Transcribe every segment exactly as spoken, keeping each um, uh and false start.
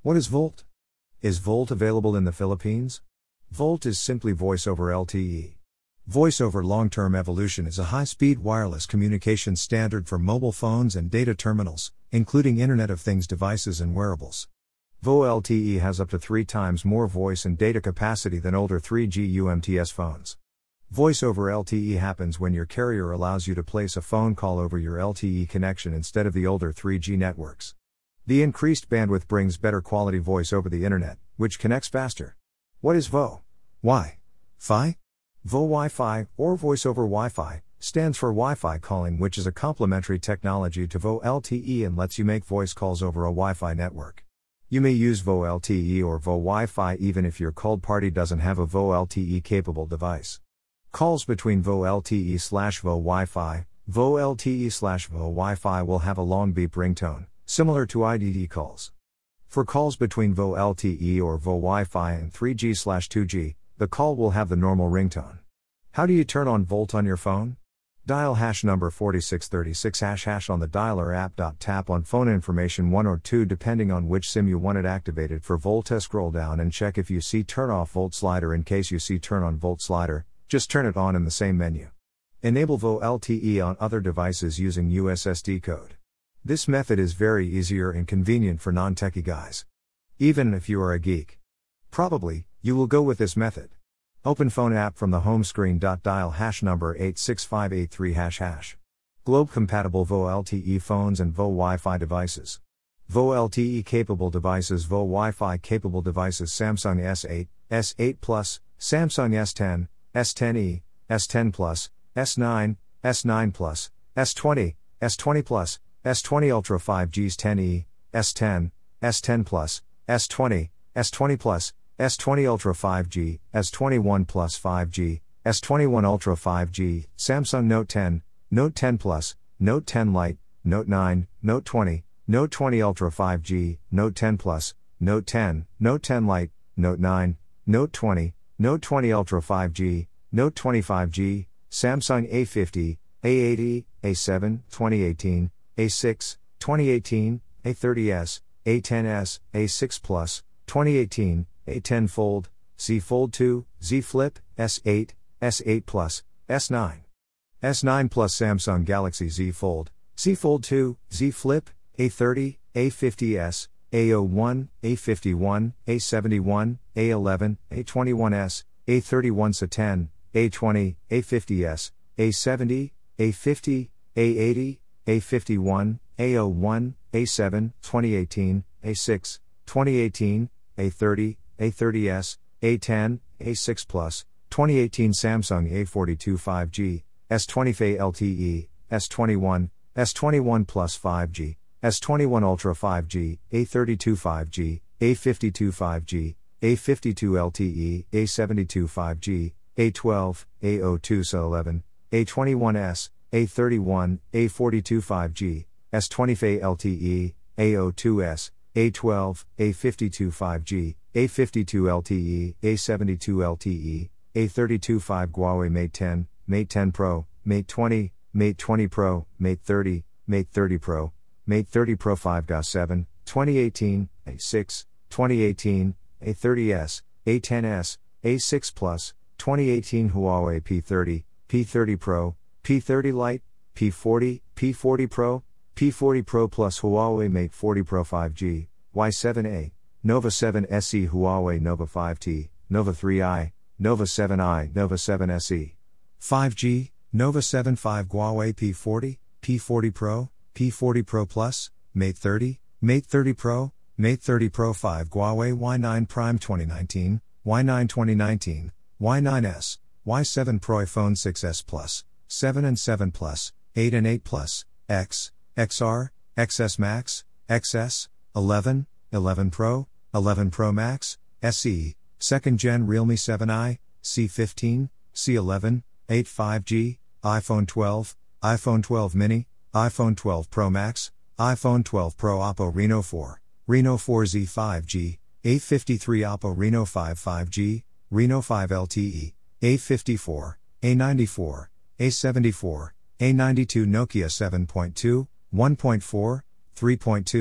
What is VoLTE? Is VoLTE available in the Philippines? VoLTE is simply Voice over L T E. Voice over Long-Term Evolution is a high-speed wireless communication standard for mobile phones and data terminals, including Internet of Things devices and wearables. VoLTE has up to three times more voice and data capacity than older three G U M T S phones. Voice over L T E happens when your carrier allows you to place a phone call over your L T E connection instead of the older three G networks. The increased bandwidth brings better quality voice over the Internet, which connects faster. What is VoLTE? Why? Fi? VoLTE Wi-Fi, or Voice over Wi-Fi, stands for Wi-Fi calling, which is a complementary technology to VoLTE and lets you make voice calls over a Wi-Fi network. You may use VoLTE or VoLTE Wi-Fi even if your called party doesn't have a VoLTE capable device. Calls between VoLTE slash VoLTE Wi-Fi, VoLTE slash VoLTE Wi-Fi will have a long beep ringtone, similar to I D D calls. For calls between VoLTE or VoLTE Wi-Fi and three G slash two G, the call will have the normal ringtone. How do you turn on VoLTE on your phone? Dial hash number forty-six thirty-six hash hash on the dialer app. Tap on phone information one or two depending on which SIM you want it activated for VoLTE. Scroll down and check if you see turn off VoLTE slider. In case you see turn on VoLTE slider, just turn it on in the same menu. Enable VoLTE on other devices using U S S D code. This method is very easier and convenient for non-techie guys. Even if you are a geek. Probably, you will go with this method. Open phone app from the home screen. Dial hash number eight six five eight three hash hash. Globe compatible VoLTE phones and VoLTE Wi-Fi devices. VoLTE capable devices. VoLTE Wi-Fi capable devices. Samsung S eight, S eight Plus, Samsung S ten, S ten e, S ten Plus, S nine, S nine Plus, S twenty, S twenty Plus, S twenty Ultra five G S ten e, S ten, S ten Plus, S twenty, S twenty Plus, S twenty Ultra five G, S twenty-one Plus five G, S twenty-one Ultra five G, Samsung Note ten, Note ten Plus, Note ten Lite, Note nine, Note twenty, Note twenty Ultra five G, Note ten Plus, Note ten, Note ten Lite, Note nine, Note twenty, Note twenty Ultra five G, Note twenty-five G, Samsung A fifty, A eighty, A seven, twenty eighteen, A six, twenty eighteen, A thirty S, A ten S, A six Plus, twenty eighteen, A ten Fold, Z Fold two, Z Flip, S eight, S eight Plus, S nine. S nine Plus Samsung Galaxy Z Fold, Z Fold two, Z Flip, A thirty, A fifty S, A zero one, A fifty-one, A seventy-one, A eleven, A twenty-one S, A thirty-one S A ten, A twenty, A fifty S, A seventy, A fifty, A eighty, A fifty-one, A zero one, A seven, twenty eighteen, A six, twenty eighteen, A thirty, A thirty S, A ten, A six Plus, twenty eighteen Samsung A forty-two five G, S twenty F A L T E, S twenty-one, S twenty-one Plus five G, S twenty-one Ultra five G, A thirty-two five G, A fifty-two five G, A fifty-two L T E, A seventy-two five G, A twelve, A zero two S eleven, A twenty-one S, A thirty-one, A forty-two five G, S twenty F A L T E, A zero two S, A twelve, A fifty-two five G, A fifty-two L T E, A seventy-two L T E, A thirty-two five Huawei Mate ten, Mate ten Pro, Mate twenty, Mate twenty Pro, Mate thirty, Mate thirty Pro, Mate thirty Pro five G A seven, twenty eighteen, A six, twenty eighteen, A thirty S, A ten S, A six Plus, twenty eighteen Huawei P thirty, P thirty Pro, P thirty Lite, P forty, P forty Pro, P forty Pro Plus Huawei Mate forty Pro five G, Y seven A, Nova seven S E Huawei Nova five T, Nova three i, Nova seven i, Nova seven S E, five G, Nova seven five Huawei P forty, P forty Pro, P forty Pro Plus, Mate thirty, Mate thirty Pro, Mate thirty Pro five Huawei Y nine Prime twenty nineteen, Y nine twenty nineteen, Y nine S, Y seven Pro iPhone six S Plus, seven and seven Plus, eight and eight Plus, X, X R, X S Max, X S, eleven, eleven Pro, eleven Pro Max, S E, second gen Realme seven i, C fifteen, C eleven, eight five G, iPhone twelve, iPhone twelve mini, iPhone twelve Pro Max, iPhone twelve Pro Oppo Reno four, Reno four Z five G, A fifty-three Oppo Reno five five G, Reno five L T E, A fifty-four, A ninety-four, A seventy-four, A ninety-two Nokia seven point two, one point four, three point two,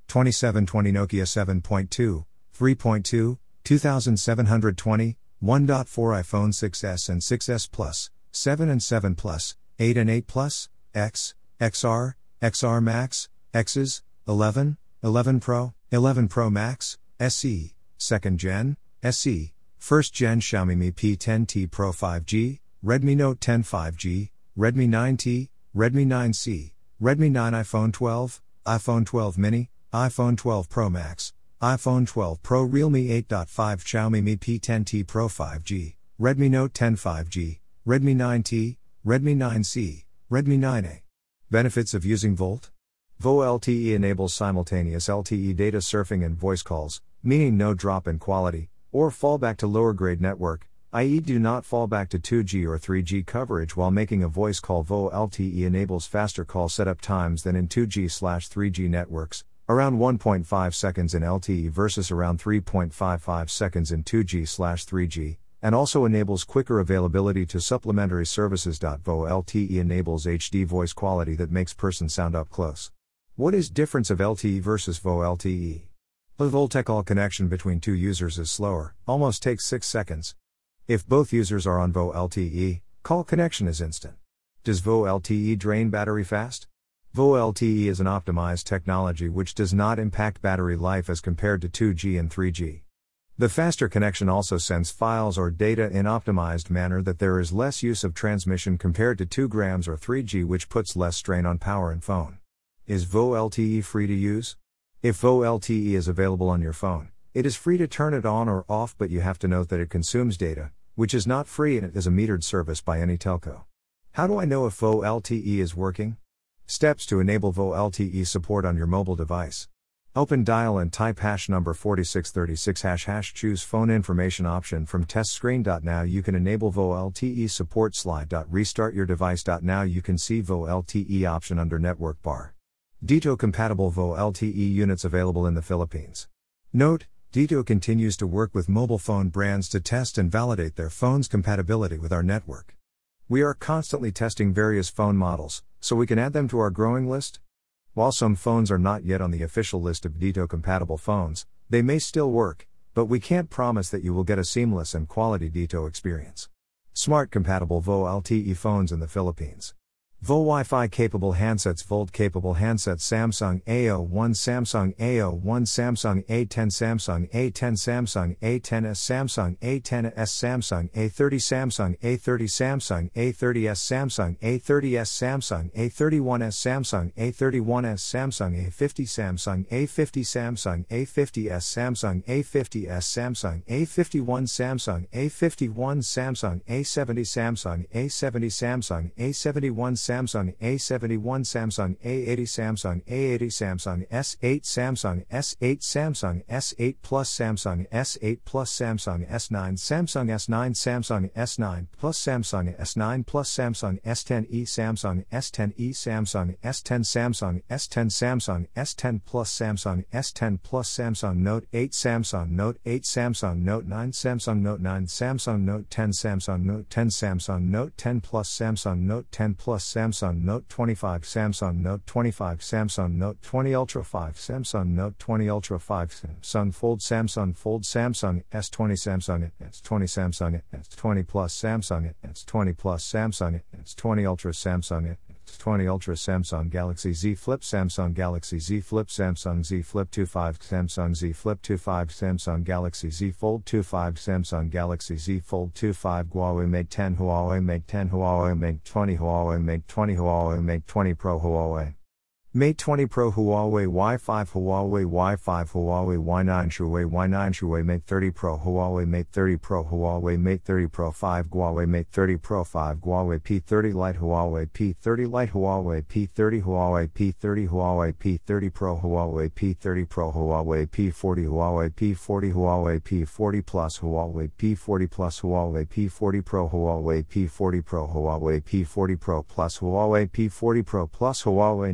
twenty-seven twenty Nokia seven point two, three point two, twenty-seven twenty, one point four iPhone six S and six S Plus, seven and seven Plus, eight and eight Plus, X, X R, X R Max, X's, eleven, eleven Pro, eleven Pro Max, S E, second Gen, S E, first Gen Xiaomi Mi P ten T Pro five G, Redmi Note ten five G, Redmi nine T, Redmi nine C, Redmi nine iPhone twelve, iPhone twelve mini, iPhone twelve Pro Max, iPhone twelve Pro Realme eight point five Xiaomi Mi P ten T Pro five G, Redmi Note ten five G, Redmi nine T, Redmi nine C, Redmi nine A. Benefits of using Volt? VoLTE enables simultaneous L T E data surfing and voice calls, meaning no drop in quality, or fallback to lower grade network, that is do not fall back to two G or three G coverage while making a voice call. VoLTE enables faster call setup times than in two G slash three G networks, around one point five seconds in L T E versus around three point five five seconds in two G slash three G, and also enables quicker availability to supplementary services. VoLTE enables H D voice quality that makes person sound up close. What is difference of L T E versus VoLTE? The Voltec call connection between two users is slower, almost takes six seconds. If both users are on VoLTE, call connection is instant. Does VoLTE drain battery fast? VoLTE is an optimized technology which does not impact battery life as compared to two G and three G. The faster connection also sends files or data in optimized manner that there is less use of transmission compared to two grams or three G, which puts less strain on power and phone. Is VoLTE free to use? If VoLTE is available on your phone, it is free to turn it on or off, but you have to note that it consumes data, which is not free, and it is a metered service by any telco. How do I know if VoLTE is working? Steps to enable VoLTE support on your mobile device. Open dial and type hash number forty-six thirty-six hash hash choose phone information option from test screen. Now you can enable VoLTE support. Slide. Restart your device. Now you can see VoLTE option under network bar. DITO compatible VoLTE units available in the Philippines. Note, DITO continues to work with mobile phone brands to test and validate their phone's compatibility with our network. We are constantly testing various phone models, so we can add them to our growing list. While some phones are not yet on the official list of DITO compatible phones, they may still work, but we can't promise that you will get a seamless and quality DITO experience. Smart compatible VoLTE phones in the Philippines. Vo Wi-Fi capable handsets. Volt capable handsets. Samsung A zero one, Samsung A zero one, Samsung A ten, Samsung A ten, Samsung A ten S, Samsung A ten S, Samsung A thirty, Samsung A thirty, Samsung A thirty S, Samsung A thirty S, Samsung A thirty-one S, Samsung A thirty-one S, Samsung A fifty, Samsung A fifty, Samsung A fifty S, Samsung A fifty S, Samsung A fifty-one, Samsung A fifty-one, Samsung A seventy, Samsung A seventy, Samsung A seventy-one, Samsung A seventy-one, Samsung A eighty, Samsung A eighty, Samsung S eight, Samsung S eight, Samsung S eight Plus, Samsung S eight Plus, Samsung S nine, Samsung S nine, Samsung S nine Plus, Samsung S nine Plus, Samsung S ten e, Samsung S ten e, Samsung S ten, Samsung S ten, Samsung S ten Plus, Samsung S ten Plus, Samsung Note eight, Samsung Note eight, Samsung Note nine, Samsung Note nine, Samsung Note ten, Samsung Note ten, Samsung Note ten Plus, Samsung Note ten Plus, Samsung Note twenty-five, Samsung Note twenty-five, Samsung Note twenty Ultra five, Samsung Note twenty Ultra five, Samsung Fold, Samsung Fold, Samsung S twenty, Samsung S twenty, Samsung S twenty Plus, Samsung S twenty Plus, Samsung S twenty Ultra, Samsung S twenty Ultra, Samsung Galaxy Z Flip, Samsung Galaxy Z Flip, Samsung Z Flip twenty-five, Samsung Z Flip twenty-five, Samsung Galaxy Z Fold twenty-five, Samsung Galaxy Z Fold twenty-five, Huawei Mate ten, Huawei Mate ten, Huawei Mate twenty, Huawei Mate twenty, Huawei Mate twenty Pro, Huawei Mate twenty Pro, Huawei Y five, Huawei Y five, Huawei Y nine, Huawei Y nine, Huawei Mate thirty Pro, Huawei Mate thirty Pro, Huawei Mate thirty Pro five, Huawei Mate thirty Pro five, Huawei P thirty Lite, Huawei P thirty Lite, Huawei P thirty, Huawei P thirty, Huawei P thirty Pro, Huawei P thirty Pro, Huawei P forty, Huawei P forty, Huawei P forty Plus, Huawei P forty Plus, Huawei P forty Pro, Huawei P forty Pro, Huawei P forty Pro Plus, Huawei P forty Pro Plus, Huawei Nova seven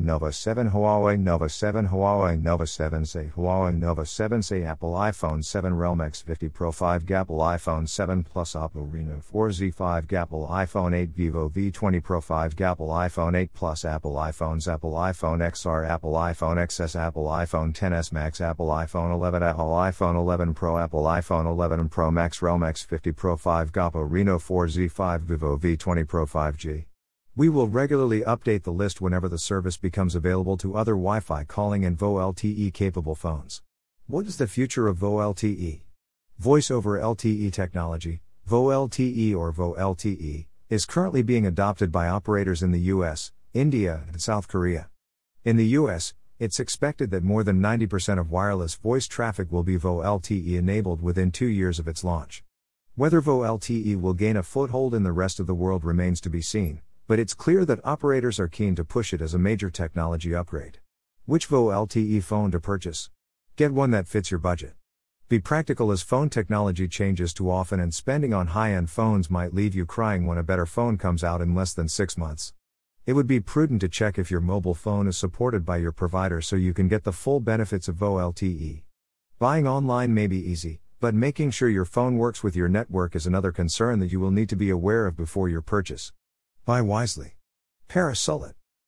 seven, Huawei Nova seven, Huawei Nova seven C, Huawei Nova seven C, Apple iPhone seven, Realme X fifty Pro five, Apple iPhone seven Plus, Oppo Reno four Z five, Apple iPhone eight, Vivo V twenty Pro five, Apple iPhone eight Plus, Apple iPhones, Apple iPhone X R, Apple iPhone X S, Apple iPhone X S Max, Apple iPhone eleven, Apple iPhone eleven Pro, Apple iPhone eleven Pro Max, Realme X fifty Pro five, Oppo Reno four Z five, Vivo V twenty Pro five G. We will regularly update the list whenever the service becomes available to other Wi-Fi calling and V O L T E capable phones. What is the future of V O L T E? Voice over L T E technology, V O L T E or V O L T E, is currently being adopted by operators in the U S, India, and South Korea. In the U S, it's expected that more than ninety percent of wireless voice traffic will be V O L T E enabled within two years of its launch. Whether V O L T E will gain a foothold in the rest of the world remains to be seen, but it's clear that operators are keen to push it as a major technology upgrade. Which V O L T E phone to purchase? Get one that fits your budget. Be practical as phone technology changes too often, and spending on high-end phones might leave you crying when a better phone comes out in less than six months. It would be prudent to check if your mobile phone is supported by your provider so you can get the full benefits of V O L T E. Buying online may be easy, but making sure your phone works with your network is another concern that you will need to be aware of before your purchase. Buy wisely. Paris Sulit.